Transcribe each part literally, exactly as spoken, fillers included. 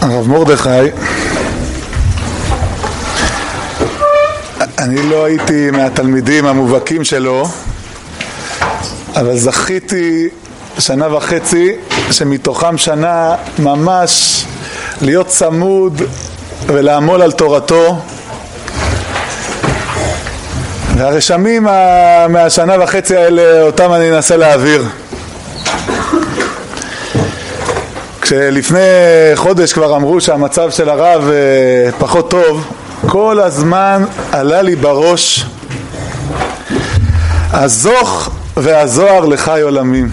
הרב מרדכי, אני לא הייתי מהתלמידים המובהקים שלו, אבל זכיתי שנה וחצי שמתוכם שנה ממש להיות צמוד ולעמול על תורתו, והרשמים מהשנה וחצי האלה אותם אני אנסה להעביר. כשלפני חודש כבר אמרו שהמצב של הרב פחות טוב, כל הזמן עלה לי בראש הזוך והזוהר לחי עולמים.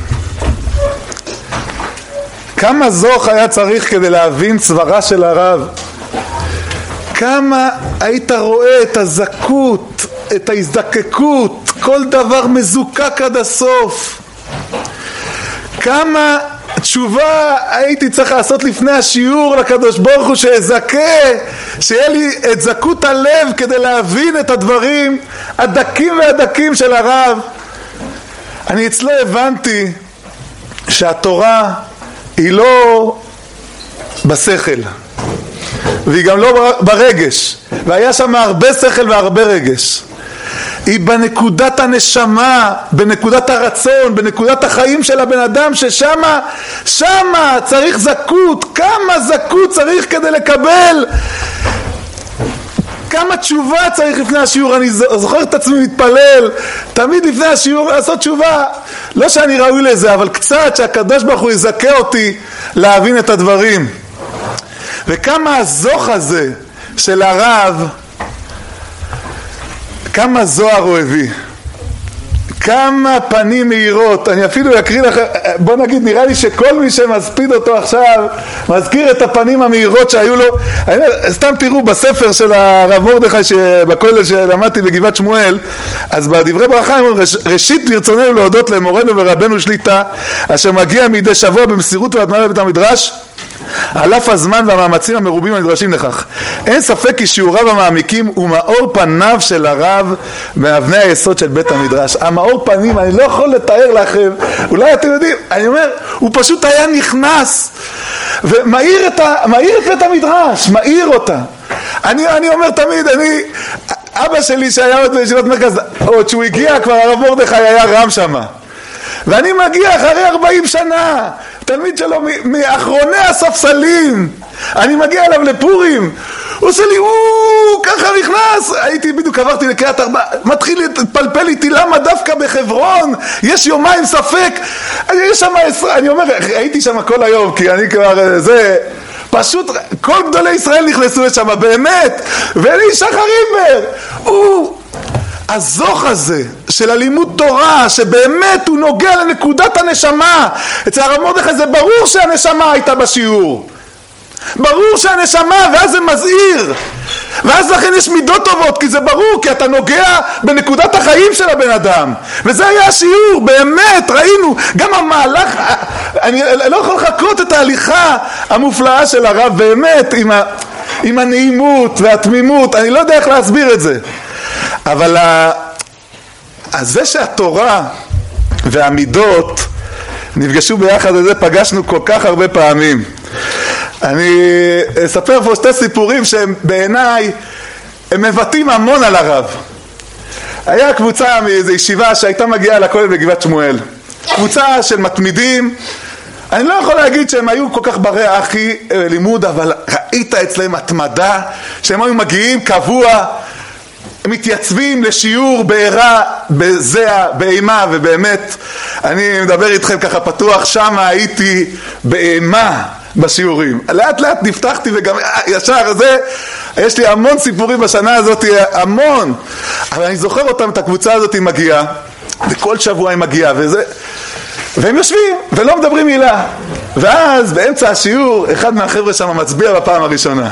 כמה זוך היה צריך כדי להבין צווארה של הרב, כמה היית רואה את הזכות, את ההזדקקות, כל דבר מזוקק עד הסוף, כמה תשובה הייתי צריך לעשות לפני השיעור לקדוש ברוך הוא שיזכה, שיהיה לי את זכות הלב כדי להבין את הדברים הדקים והדקים של הרב. אני אצלו הבנתי שהתורה היא לא בשכל והיא גם לא ברגש, והיה שם הרבה שכל והרבה רגש, היא בנקודת הנשמה, בנקודת הרצון, בנקודת החיים של הבן אדם, ששמה שמה צריך זכות. כמה זכות צריך כדי לקבל, כמה תשובה צריך לפני השיעור. אני זוכר את עצמי מתפלל תמיד לפני השיעור לעשות תשובה, לא שאני ראוי לזה, אבל קצת שהקדוש ברוך הוא יזכה אותי להבין את הדברים. וכמה הזוך הזה של הרב, כמה זוהר הוא הביא, כמה פנים מהירות. אני אפילו אקריא לכם, בוא נגיד, נראה לי שכל מי שמספיד אותו עכשיו מזכיר את הפנים המהירות שהיו לו. אני, סתם תראו בספר של הרב מרדכי שבכולל שלמדתי בגבעת שמואל, אז בדברי ברכה הם אומרים, ראשית ברצוננו להודות למורנו ורבנו שליטה אשר מגיע מדי שבוע במסירות והתמדה בבית המדרש על אף הזמן והמאמצים המרובים הנדרשים לכך. אין ספק כי שיעוריו המעמיקים הוא מאור פניו של הרב מאבני היסוד של בית המדרש. המאור פנים, אני לא יכול לתאר לכם, אולי אתם יודעים, אני אומר, הוא פשוט היה נכנס ומאיר את, ה, מאיר את בית המדרש, מאיר אותה. אני, אני אומר תמיד, אני, אבא שלי שהיה עוד בישיבת מרכז, עוד שהוא הגיע כבר הרב מרדכי היה רם שמה, ואני מגיע אחרי ארבעים שנה, תלמיד שלו מאחרוני הספסלים, אני מגיע אליו לפורים, הוא עושה לי, הוא ככה נכנס, הייתי בדיוק עברתי לקריית ארבע, מתחיל להתפלפל איתי למה דווקא בחברון יש יומיים ספק. אני, שם, אני אומר, הייתי שם כל היום, כי אני כבר זה, פשוט כל גדולי ישראל נכנסו לשם באמת, ואני שחר אימבר, הוא הזוך הזה של הלימוד תורה, שבאמת הוא נוגע לנקודת הנשמה. אצל הרב מרדכי זה ברור שהנשמה הייתה בשיעור, ברור שהנשמה, ואז זה מזהיר, ואז לכן יש מידות טובות, כי זה ברור, כי אתה נוגע בנקודת החיים של הבן אדם, וזה היה השיעור. באמת ראינו גם המהלך, אני לא יכול לחכות את ההליכה המופלאה של הרב, באמת עם, ה, עם הנעימות והתמימות, אני לא יודע איך להסביר את זה. אבל אז זה שהתורה והמידות נפגשו ביחד, את זה פגשנו כל כך הרבה פעמים. אני אספר פה שתי סיפורים שהם בעיניי הם מבטאים המון על הרב. היה קבוצה מאיזו ישיבה שהייתה מגיעה לכולל בגבעת שמואל, קבוצה של מתמידים. אני לא יכול להגיד שהם היו כל כך ברי אחי לימוד, אבל ראית אצלהם התמדה, שהם היו מגיעים קבוע, מתייצבים לשיעור בעירה, בזע, באימה. ובאמת אני מדבר איתכם ככה פתוח, שם הייתי באימה בשיעורים. לאט לאט נפתחתי וגם ישר זה, יש לי המון סיפורים בשנה הזאת, המון, אבל אני זוכר אותם, את הקבוצה הזאת מגיעה, וכל שבוע היא מגיעה וזה, והם יושבים ולא מדברים מילה, ואז באמצע השיעור אחד מהחבר'ה שם מצביע בפעם הראשונה,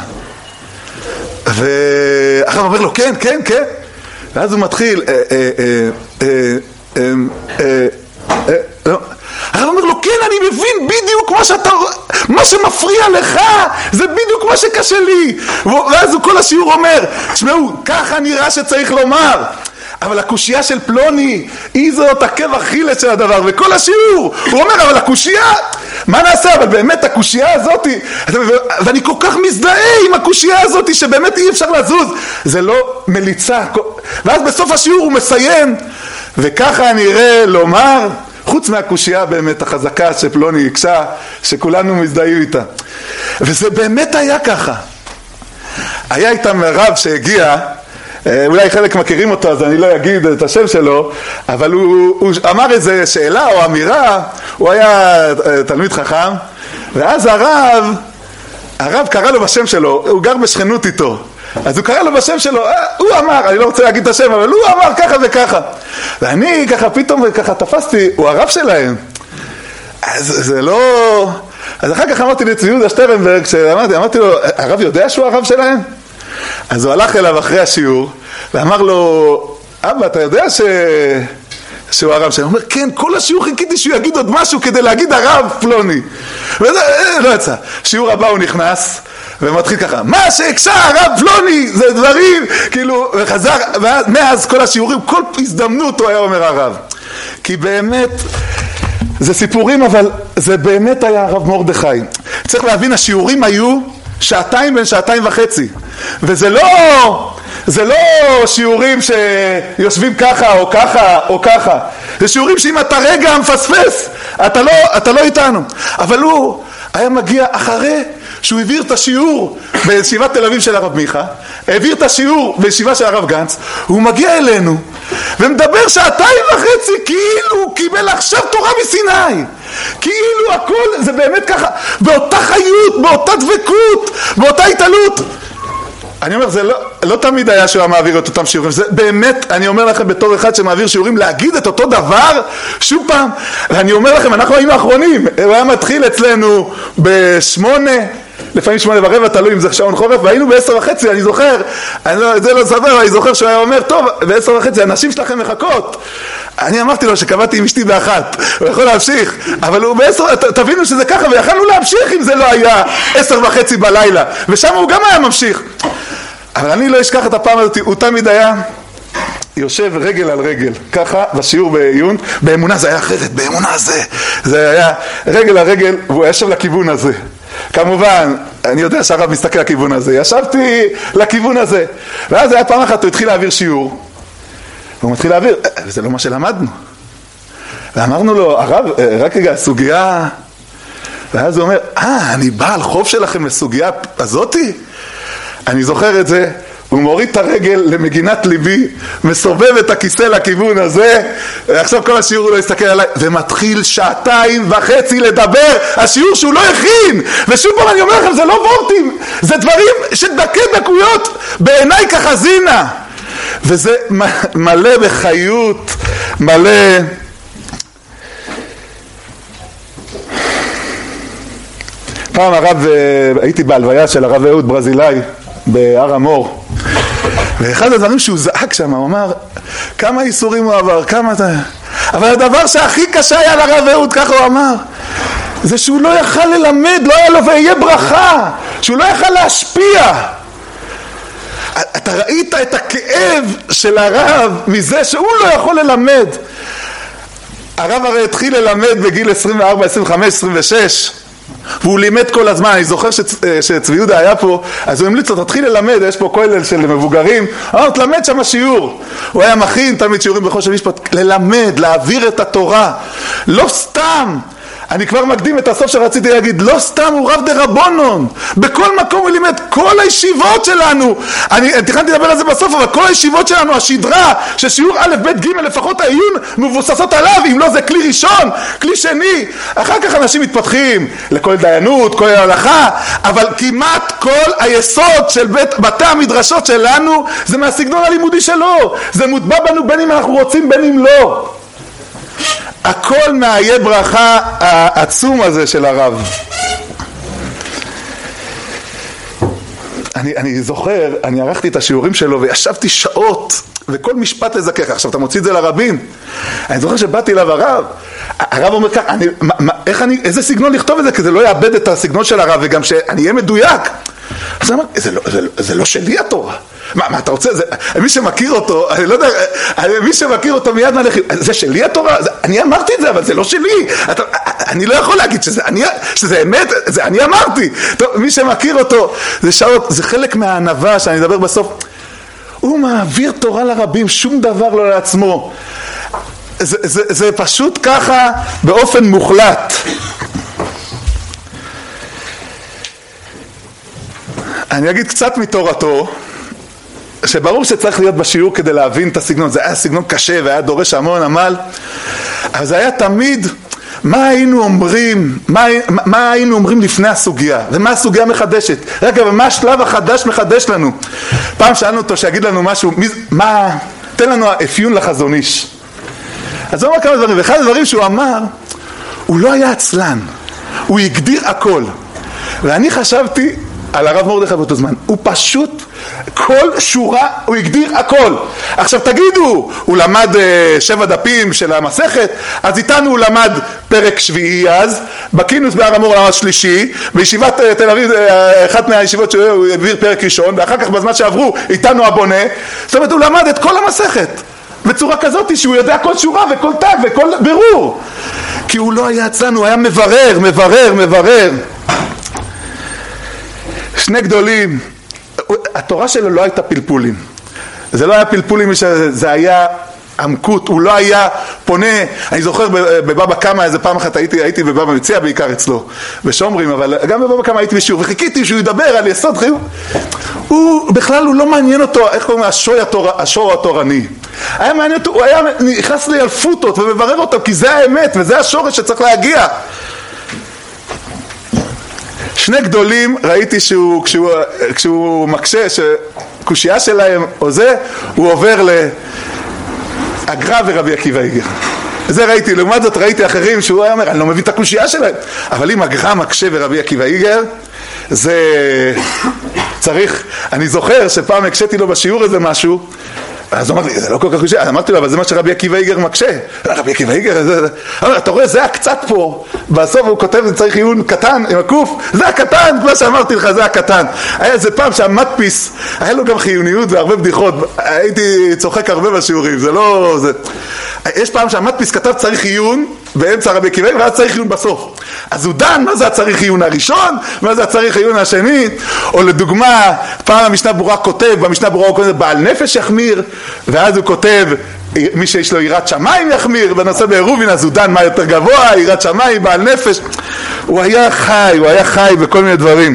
ואחר אומר לו כן כן כן, ואז הוא מתחיל אחר אומר לו כן, אני מבין בדיוק מה שאתה, מה שמפריע לך זה בדיוק מה שקשה לי. ואז הוא כל השיעור אומר, תשמעו, ככה נראה שצריך לומר, אבל הקושייה של פלוני היא זאת עקב אכילס של הדבר. וכל השיעור הוא אומר, אבל הקושייה, מה נעשה? אבל באמת הקושייה הזאת, ואני כל כך מזדהה עם הקושייה הזאת שבאמת אי אפשר לזוז, זה לא מליצה. ואז בסוף השיעור הוא מסיים, וככה נראה לומר, חוץ מהקושייה באמת החזקה שפלוני יקשה, שכולנו מזדהים איתה. וזה באמת היה ככה. היה איתם רב שהגיע, אולי חלק מכירים אותו אז אני לא אגיד את השם שלו, אבל הוא, הוא אמר איזה שאלה או אמירה, הוא היה תלמיד חכם, ואז הרב, הרב קרא לו בשם שלו, הוא גר בשכנות איתו, אז הוא קרא לו בשם שלו, הוא אמר, אני לא רוצה להגיד את השם, אבל הוא אמר ככה וככה, ואני ככה פתאום ככה תפסתי, הוא הרב שלהם, אז זה לא... אז אחר כך אמרתי לצבי יהודה שטרנברג, כשאמרתי, אמרתי לו, הרב יודע שהוא הרב שלהם? אז הוא הלך אליו אחרי השיעור, ואמר לו, אבא, אתה יודע ש... שהוא הרב שלהם? הוא אומר, כן, כל השיעור חיכיתי שהוא יגיד עוד משהו כדי להגיד הרב פלוני. וזה לא יצא. שיעור הבא הוא נכנס, ומתחיל ככה, מה שהקשה הרב פלוני, זה דברים, כאילו, וחזר, ומאז כל השיעורים, כל הזדמנות הוא היה אומר הרב. כי באמת... זה סיפורים, אבל זה באמת היה הרב מרדכי. צריך להבין, השיעורים היו שעתיים בין שעתיים וחצי. וזה לא, זה לא שיעורים שיושבים ככה או ככה או ככה. זה שיעורים שאם אתה רגע מפספס, אתה לא, אתה לא איתנו. אבל הוא היה מגיע אחרי שהוא העביר את השיעור בישיבת תל אביב של הרב מיכה, העביר את השיעור בישיבה של הרב גנץ, הוא מגיע אלינו ומדבר שעתיים וחצי כאילו הוא קיבל עכשיו תורה מסיני, כאילו הכל זה באמת ככה, באותה חיות, באותה דבקות, באותה התעלות. אני אומר, זה לא, לא תמיד היה שהוא מעביר את אותם שיעורים, זה באמת, אני אומר לכם בתור אחד שמעביר שיעורים, להגיד את אותו דבר שוב פעם, ואני אומר לכם, אנחנו היינו האחרונים, הוא היה מתחיל אצלנו בשמונה, לפעמים שמונה ורבע, תלוי אם זה שעון חורף, והיינו בעשר וחצי, אני זוכר, אני לא, זה לא סבר, אני זוכר שהוא היה אומר, טוב, בעשר וחצי, אנשים שלכם מחכות. אני אמרתי לו שקבעתי עם אשתי באחת, הוא יכול להמשיך, אבל הוא בעשר, ת, תבינו שזה ככה, ויכלנו להמשיך אם זה לא היה עשר וחצי בלילה, ושם הוא גם היה ממשיך. אבל אני לא אשכח את הפעם הזאת, הוא תמיד היה יושב רגל על רגל, ככה בשיעור בעיון, באמונה זה היה אחרת, באמונה זה, זה היה רגל על רגל, והוא ישב לכיוון הזה. כמובן, אני יודע שהרב מסתכל לכיוון הזה, ישבתי לכיוון הזה, ואז היה פעם אחת, הוא התחיל להעביר שיעור, והוא מתחיל להעביר, וזה לא מה שלמדנו. ואמרנו לו, הרב, רק רגע, סוגיה, ואז הוא אומר, אה, אני בעל חוב שלכם לסוגיה הזאתי? אני זוכר את זה, הוא מוריד את הרגל למגינת ליבי, מסובב את הכיסא לכיוון הזה, ועכשיו כל השיעור הוא לא יסתכל עליי, ומתחיל שעתיים וחצי לדבר, השיעור שהוא לא הכין, ושוב פעם אני אומר לכם, זה לא וורטים, זה דברים שדקי דקויות, בעיניי כחזינה, וזה מלא בחיות, מלא... פעם הרב, הייתי בהלוויה של הרב אהוד ברזילאי, בהר המור, ואחד הדברים שהוא זעק שם, הוא אמר, כמה איסורים הוא עבר, כמה זה... אבל הדבר שהכי קשה היה לרב אהוד, ככה הוא אמר, זה שהוא לא יכל ללמד, לא היה לו ויהיה ברכה, שהוא לא יכל להשפיע. אתה ראית את הכאב של הרב מזה שהוא לא יכול ללמד. הרב הרי התחיל ללמד בגיל עשרים וארבע, עשרים וחמש, עשרים ושש, והוא לימד כל הזמן. אני זוכר שצבי יהודה היה פה, אז הוא המליץ לו, תתחיל ללמד, יש פה כולל של מבוגרים, אמר, תלמד שם שיעור. הוא היה מכין תמיד שיעורים בכל של משפט, ללמד, להעביר את התורה, לא סתם. אני כבר מקדים את הסוף שרציתי להגיד, לא סתם הוא רב דרבנן, בכל מקום הוא לימד, כל הישיבות שלנו, אני, אני תכנתי לדבר על זה בסוף, אבל כל הישיבות שלנו, השדרה, ששיעור א' ב' ג' לפחות העיון מבוססות עליו, אם לא זה כלי ראשון, כלי שני, אחר כך אנשים מתפתחים לכל דיינות, כל ההלכה, אבל כמעט כל היסוד של בית, בתי המדרשות שלנו, זה מהסגנון הלימודי שלו, זה מוטבע בנו בין אם אנחנו רוצים בין אם לא. הכל מהיהיה ברכה העצום הזה של הרב. אני, אני זוכר, אני ערכתי את השיעורים שלו וישבתי שעות וכל משפט לזכך. עכשיו אתה מוציא את זה לרבים. אני זוכר שבאתי אליו הרב, הרב אומר כך, אני, מה, מה, איך אני, איזה סגנון לכתוב את זה כדי לא יאבד את הסגנון של הרב וגם שאני אהיה מדויק. אז אני אומר, זה לא, זה, זה לא שלי התורה. מה, מה אתה רוצה? זה, מי שמכיר אותו, אני לא יודע, מי שמכיר אותו מיד מהלכים, זה שלי התורה? זה, אני אמרתי את זה, אבל זה לא שלי. אתה, אני לא יכול להגיד שזה, אני, שזה אמת, זה אני אמרתי. טוב, מי שמכיר אותו, זה שעות, זה חלק מהענווה שאני אדבר בסוף. הוא מעביר תורה לרבים, שום דבר לא לעצמו. זה, זה, זה פשוט ככה באופן מוחלט. אני אגיד קצת מתורתו, שברור שצריך להיות בשיעור כדי להבין את הסגנון. זה היה סגנון קשה והיה דורש המון עמל, אבל זה היה תמיד מה היינו אומרים, מה, מה היינו אומרים לפני הסוגיה, ומה הסוגיה מחדשת. רגע, ומה השלב החדש מחדש לנו? פעם שאלנו אותו שיגיד לנו משהו, מה, תן לנו אפיון לחזון איש. אז הוא אמר כמה דברים, ואחד הדברים שהוא אמר, הוא לא היה עצלן, הוא הגדיר הכל. ואני חשבתי על הרב מרדכי באותו זמן, הוא פשוט כל שורה הוא הגדיר הכל. עכשיו תגידו, הוא למד uh, שבע דפים של המסכת, אז איתנו הוא למד פרק שביעי, אז בכינוס בהר המור למד שלישי, בישיבת uh, תל אביב, uh, אחת מהישיבות שהוא העביר פרק ראשון, ואחר כך בזמן שעברו איתנו הבונה. זאת אומרת, הוא למד את כל המסכת בצורה כזאת שהוא יודע כל שורה וכל תג וכל ברור, כי הוא לא היה אצלנו, הוא היה מברר, מברר, מברר. שני גדולים, התורה שלו לא הייתה פלפולים, זה לא היה פלפולים, זה היה עמקות, הוא לא היה פונה. אני זוכר בבבא קמא איזה פעם אחת הייתי, הייתי בבבא מציע בעיקר אצלו בשומרים, אבל גם בבבא קמא הייתי בשיעור וחיכיתי שהוא ידבר על יסוד חיוב. הוא בכלל הוא לא מעניין אותו, איך קוראים, השור, התור, השור התורני היה מעניין אותו, הוא היה נכנס לי על פוטות ומברר אותו, כי זה האמת וזה השורש שצריך להגיע. שני גדולים ראיתי שהוא, כשהוא, כשהוא מקשה, שקושייה שלהם או זה, הוא עובר לאגרא ורבי עקיבא איגר. זה ראיתי. לעומת זאת ראיתי אחרים שהוא היה אומר, אני לא מבין את הקושייה שלהם, אבל אם אגרא מקשה ורבי עקיבא איגר, זה צריך. אני זוכר שפעם הקשיתי לו בשיעור הזה משהו, אז הוא אמר לי, זה לא כל כך קשה. אמרתי לו, אבל זה מה שרבי עקיבא איגר מקשה. רבי עקיבא איגר, זה... אמר, אתה רואה, זה הקצת פה. בסוף הוא כותב, זה צריך עיון קטן, עם הקוף. זה הקטן, כמו שאמרתי לך, זה הקטן. היה איזה פעם שהמדפיס, היה לו גם חיוניות והרבה בדיחות. הייתי צוחק הרבה בשיעורים, זה לא... זה... יש פעם שהמדפיס כתב צריך עיון באמצע רבי עקיבא, ואז צריך עיון בסוף. אז הוא דן, מה זה הצריך עיון הראשון, מה זה הצריך עיון השני. או לדוגמה, פעם המשנה ברורה כותב, במשנה ברורה הוא כותב, בעל נפש יחמיר, ואז הוא כותב, מי שיש לו יראת שמיים יחמיר, בנושא בעירובין, אז הוא דן מה יותר גבוה, יראת שמיים, בעל נפש. הוא היה חי, הוא היה חי בכל מיני דברים.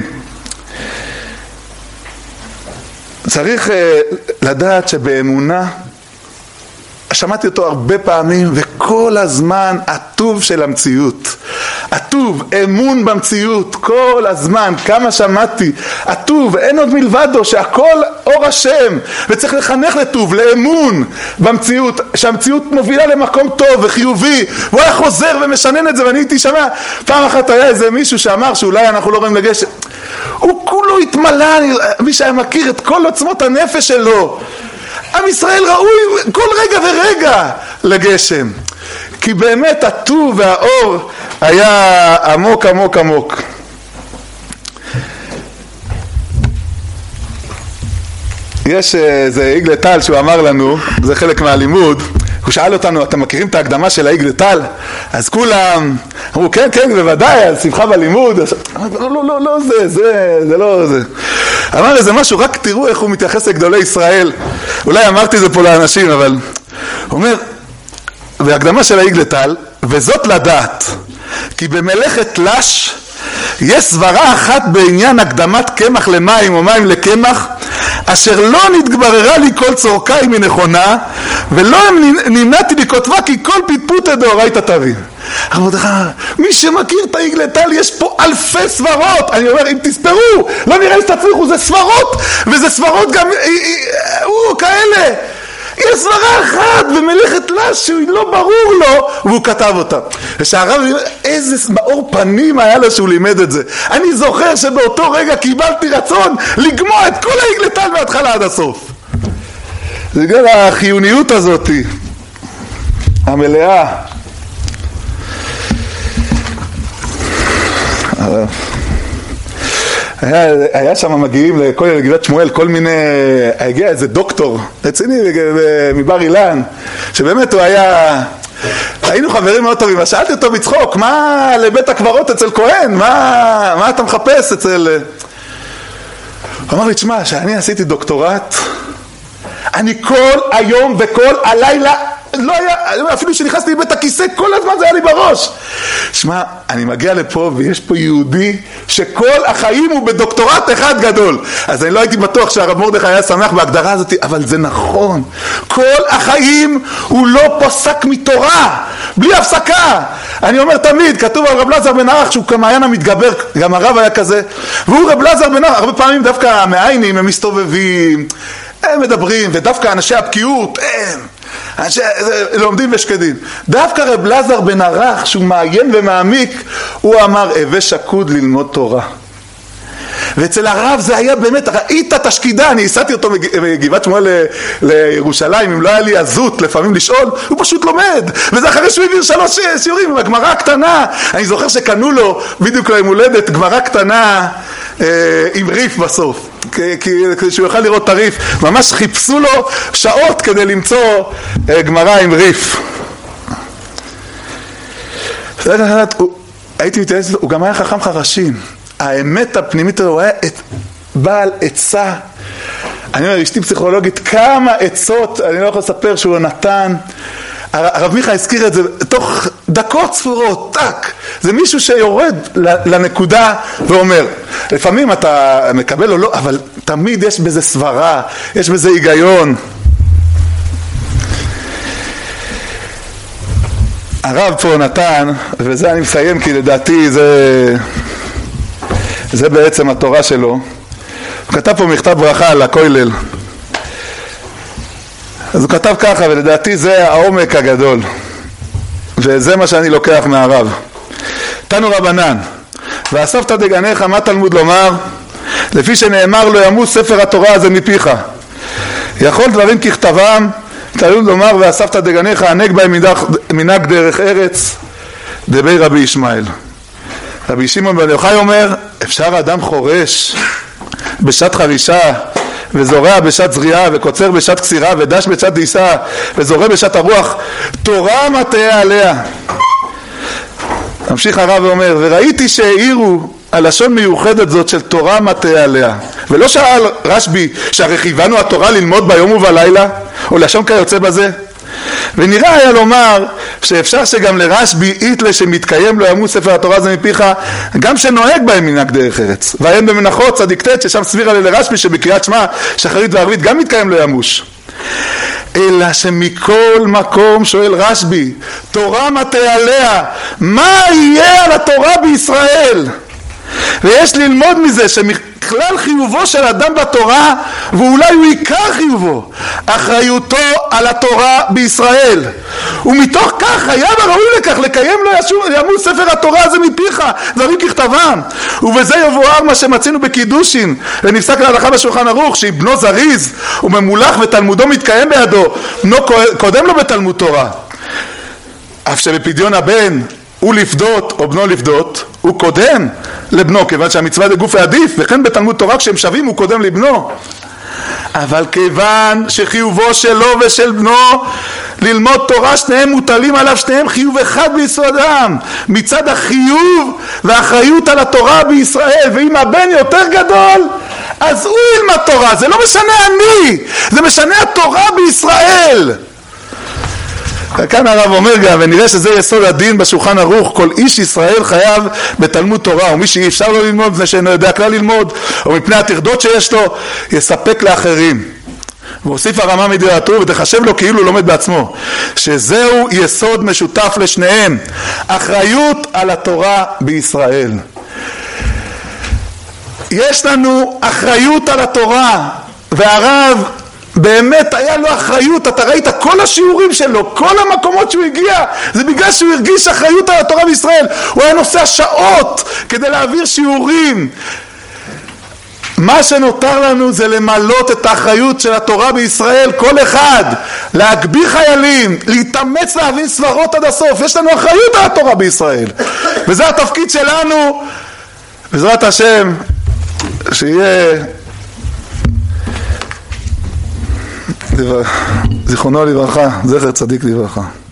צריך uh, לדעת שבאמונה, שמעתי אותו הרבה פעמים, וכל הזמן הטוב של המציאות, הטוב, אמון במציאות, כל הזמן, כמה שמעתי, הטוב, אין עוד מלבדו, שהכל אור השם, וצריך לחנך לטוב, לאמון במציאות, שהמציאות מובילה למקום טוב וחיובי, והוא היה חוזר ומשנן את זה, ואני הייתי שמה, פעם אחת היה איזה מישהו שאמר שאולי אנחנו לא רואים לגשם, הוא כולו התמלא, מי שהיה מכיר את כל עוצמות הנפש שלו, עם ישראל ראוי כל רגע ורגע לגשם, כי באמת הטוב והאור היה עמוק עמוק עמוק. יש איזה עיגל טל שהוא אמר לנו, זה חלק מהלימוד, הוא שאל אותנו, אתם מכירים את ההקדמה של העיגל טל? אז כולם אמרו, כן, כן, בוודאי, על שמחה בלימוד. לא, לא, לא, לא זה, זה, זה לא זה. אמר איזה משהו, רק תראו איך הוא מתייחס לגדולי ישראל. אולי אמרתי זה פה לאנשים, אבל הוא אומר, בהקדמה של העיגל טל, וזאת לדעת, כי במלאכת לש, יש סברה אחת בעניין הקדמת קמח למים או מים לקמח, אשר לא נתגבררה לי כל צורכי מנכונה, ולא נמנעתי לי כותבה, כי כל פטפוטה דאורייתא תביא. מי שמכיר את העיגל טל, יש פה אלפי סברות. אני אומר, אם תספרו, לא נראה לי שתצליחו, זה סברות, וזה סברות גם, הוא כאלה. יש סברה אחת במלאכת לש שהוא לא ברור לו, והוא כתב אותה. ושהרב, איזה מאור פנים היה לו שהוא לימד את זה. אני זוכר שבאותו רגע קיבלתי רצון לגמוע את כל העיגל טל מההתחלה עד הסוף. זה בגלל החיוניות הזאת המלאה. היה, היה שם מגיעים לכל לגבעת שמואל כל מיני, הגיע איזה דוקטור רציני מבר אילן, שבאמת הוא היה היינו חברים מאוד טובים, אז שאלתי אותו בצחוק, מה לבית הקברות אצל כהן? מה, מה אתה מחפש אצל... הוא אמר לי, תשמע, שאני עשיתי דוקטורט, אני כל היום וכל הלילה, לא היה, אפילו שנכנסתי לבית הכיסא, כל הזמן זה היה לי בראש. שמע, אני מגיע לפה ויש פה יהודי שכל החיים הוא בדוקטורט אחד גדול. אז אני לא הייתי בטוח שהרב מרדכי היה שמח בהגדרה הזאת, אבל זה נכון. כל החיים הוא לא פוסק מתורה, בלי הפסקה. אני אומר תמיד, כתוב על רב אלעזר בן ערך שהוא כמעיין המתגבר, גם הרב היה כזה, והוא רב אלעזר בן ערך, הרבה פעמים דווקא המעיינים הם מסתובבים, הם מדברים, ודווקא אנשי הבקיאות, הם אנשי, לומדים ושקדים. דווקא רב אלעזר בן ערך, שהוא מעיין ומעמיק, הוא אמר, הווה שקוד ללמוד תורה. ואצל הרב זה היה באמת, ראית את השקידה, אני הסעתי אותו מגבעת שמואל לירושלים, אם לא היה לי עזות לפעמים לשאול, הוא פשוט לומד, וזה אחרי שהוא העביר שלוש שיעורים, עם הגמרא הקטנה, אני זוכר שקנו לו, בדיוק ליום הולדת, גמרא קטנה אה, עם ריף בסוף, כדי שהוא יוכל לראות את הריף, ממש חיפשו לו שעות כדי למצוא אה, גמרא עם ריף. הייתי מתייעץ, הוא גם היה חכם חרשים, האמת הפנימית הוא היה בעל עצה. אני אומר, אשתי פסיכולוגית, כמה עצות אני לא יכול לספר שהוא נתן. הרב מיכה הזכיר את זה תוך דקות ספורות, טק. זה מישהו שיורד לנקודה ואומר, לפעמים אתה מקבל או לא, אבל תמיד יש בזה סברה, יש בזה היגיון. הרב פה נתן, וזה אני מסיים כי לדעתי זה... זה בעצם התורה שלו. הוא כתב פה מכתב ברכה על הכולל. אז הוא כתב ככה, ולדעתי זה העומק הגדול. וזה מה שאני לוקח מהרב. תנו רבנן, ואספת דגניך, מה תלמוד לומר? לפי שנאמר לא ימוס ספר התורה הזה מפיך. יכול דברים ככתבם, תלמוד לומר, ואספת דגניך, ענק בהם מנהג דרך ארץ, דבי רבי ישמעאל. רבי שמעון בן יוחאי אומר, אפשר אדם חורש בשעת חרישה וזורע בשעת זריעה וקוצר בשעת קצירה ודש בשעת דיסה וזורע בשעת הרוח, תורה מטעה עליה. ממשיך הרב ואומר, וראיתי שהעירו הלשון מיוחדת זאת של תורה מטעה עליה. ולא שאל רשב"י שהרי כיוונו התורה ללמוד ביום ובלילה או לשון כיוצא בזה? ונראה היה לומר שאפשר שגם לרשב"י איתלה שמתקיים לא ימוס ספר התורה הזה מפיך, גם שנוהג בהם מנהג דרך ארץ. והעין במנחות צדיק ט' ששם סבירה לרשב"י שבקריאת שמע שחרית וערבית גם מתקיים לא ימוש. אלא שמכל מקום שואל רשב"י, תורה מטעה עליה, מה יהיה על התורה בישראל? ויש ללמוד מזה שמכלל חיובו של אדם בתורה, ואולי הוא עיקר חיובו, אחריותו על התורה בישראל. ומתוך כך היה וראוי לכך לקיים לא ימוס ספר התורה הזה מפיך, דברים ככתבם. ובזה יבואר מה שמצינו בקידושין ונפסק להלכה בשולחן ערוך, שאם בנו זריז וממולח ותלמודו מתקיים בידו, בנו קודם לו בתלמוד תורה. אף שבפדיון הבן הוא לפדות או בנו לפדות, הוא קודם לבנו, כיוון שהמצווה לגוף עדיף, וכן בתלמוד תורה כשהם שווים הוא קודם לבנו. אבל כיוון שחיובו שלו ושל בנו ללמוד תורה, שניהם מוטלים עליו, שניהם חיוב אחד ביסודם, מצד החיוב והאחריות על התורה בישראל. ואם הבן יותר גדול, אז הוא ילמד תורה. זה לא משנה אני, זה משנה התורה בישראל. וכאן הרב אומר גם, ונראה שזה יסוד הדין בשולחן ערוך, כל איש ישראל חייב בתלמוד תורה, ומי שאי אפשר לו ללמוד מפני שאינו יודע כלל ללמוד, או מפני התרדות שיש לו, יספק לאחרים. והוסיף הרמ"א מדרתו, ותחשב לו כאילו לומד בעצמו, שזהו יסוד משותף לשניהם, אחריות על התורה בישראל. יש לנו אחריות על התורה, והרב באמת היה לו אחריות. אתה ראית כל השיעורים שלו, כל המקומות שהוא הגיע, זה בגלל שהוא הרגיש אחריות על התורה בישראל. הוא היה נוסע שעות כדי להעביר שיעורים. מה שנותר לנו זה למלות את האחריות של התורה בישראל, כל אחד, להגביר חיילים, להתאמץ להבין סברות עד הסוף. יש לנו אחריות על התורה בישראל, וזה התפקיד שלנו. בעזרת השם, שיהיה זיכרונו לברכה, זכר צדיק לברכה.